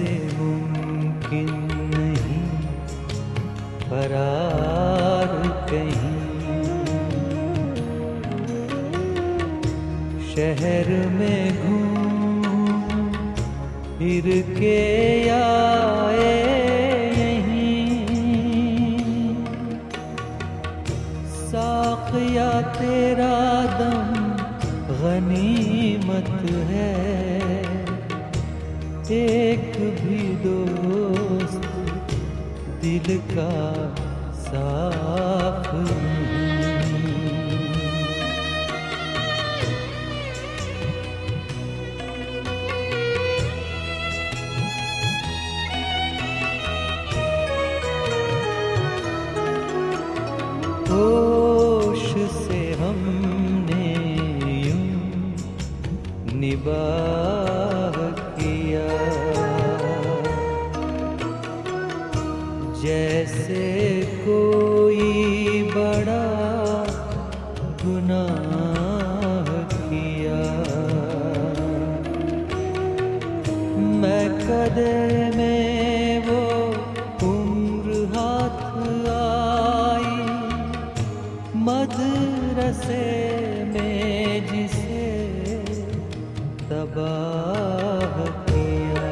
से मुमकिन नहीं फरार कहीं, शहर में घूम फिर के आए यहीं, साक़िया तेरा दम गनीमत है, एक भी दोस्त दिल का साफ नहीं। होश से हमने यूं निबाह किया, जैसे कोई बड़ा गुनाह किया। मैं कदे में वो उम्र हाथ आई, मदरसे में जिसे तबाह किया।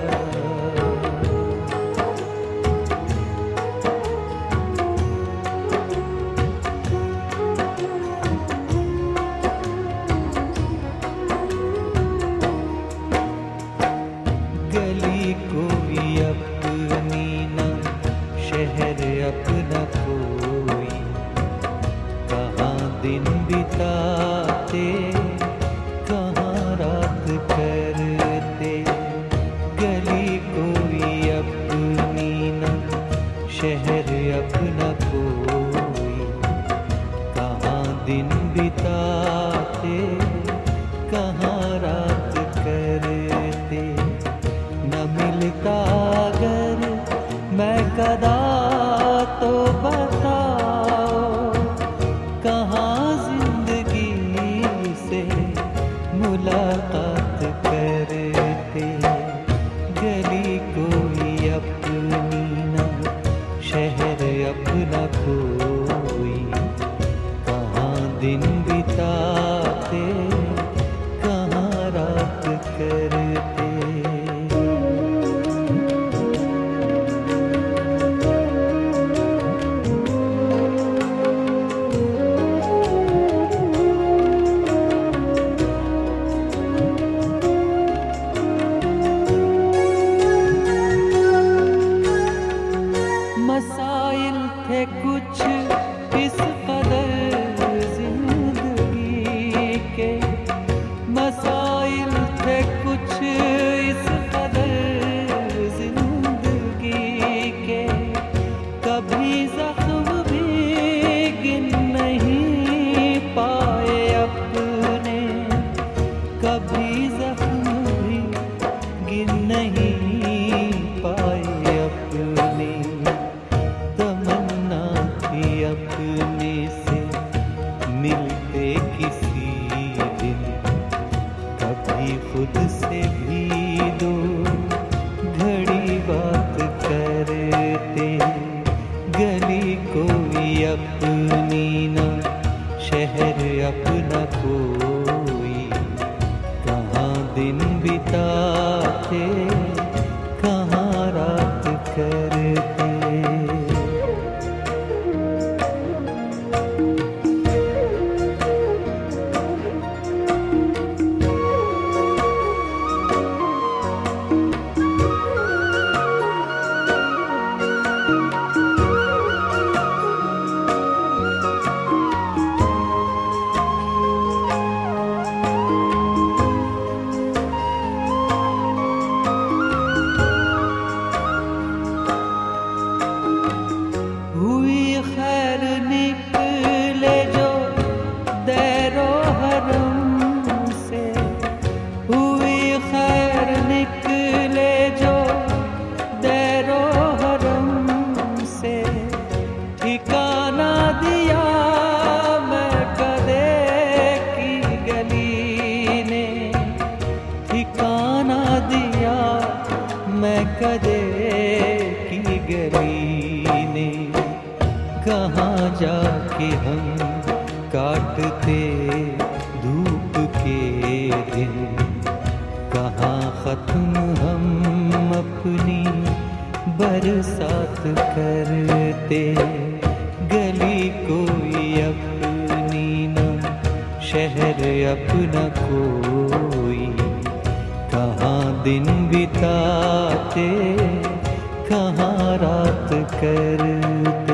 गली कोई अपनी न, शहर अपना कोई, कहाँ दिन बिताते कहाँ रात करते। गली कोई अपनी न, शहर अपना कोई, कहाँ दिन बिताते कहाँ रात करते। न मिलता अगर मैं कदा तो बताओ, कहाँ जिंदगी से मुलाकात करते। गली कोई अपनी न, शहर अपना कोई, कहाँ दिन बिताते कहाँ रात करते। मसाइल थे कुछ इस कदर जिंदगी के, मसाइल थे कुछ इस कदर जिंदगी के। कभी जख्म भी गिन नहीं पाए अपने, कभी जख्म भी गिन नहीं पाए अपने। तमन्ना थी अपने से मिलते किसी दिन, कभी खुद से भी दो घड़ी बात करते। गली कोई अपनी न, शहर अपना कोई, कहाँ दिन बिताते कहाँ रात करते। कहाँ जाके हम काटते धूप के दिन, कहाँ खत्म हम अपनी बरसात करते। गली कोई अपनी ना, शहर अपना कोई, कहाँ दिन बिताते कहाँ रात करते।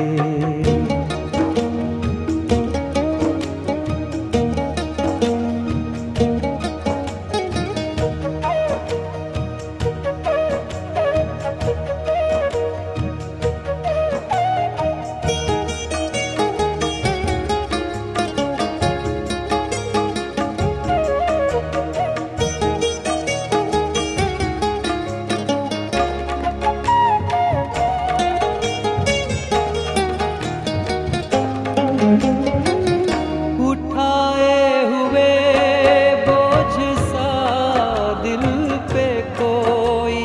उठाए हुए बोझ सा दिल पे कोई,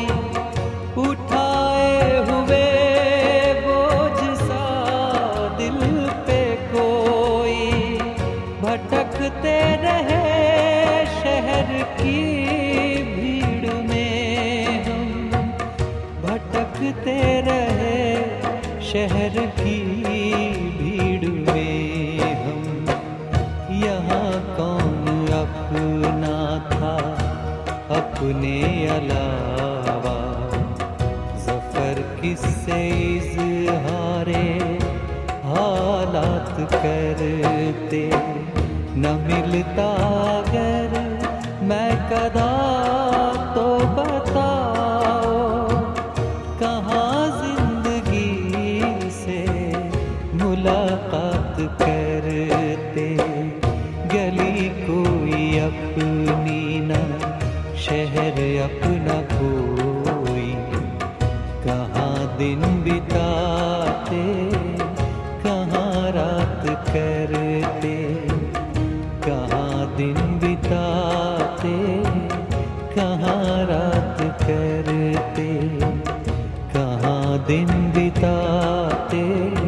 उठाए हुए बोझ सा दिल पे कोई, भटकते रहे शहर की भीड़ में हम, भटकते रहे शहर की भीड़ में हम। यहाँ कौन अपना था अपने अलावा, ज़फ़र किससे इज़हारे हालात करते। न मिलता अगर मैं कदा तो बताओ, कहाँ जिंदगी से मुलाकात करते। गली कोई अपनी ना, शहर अपना कोई, कहाँ दिन बिताते कहाँ रात करते। कहाँ दिन बिताते कहाँ रात करते, कहाँ दिन बिताते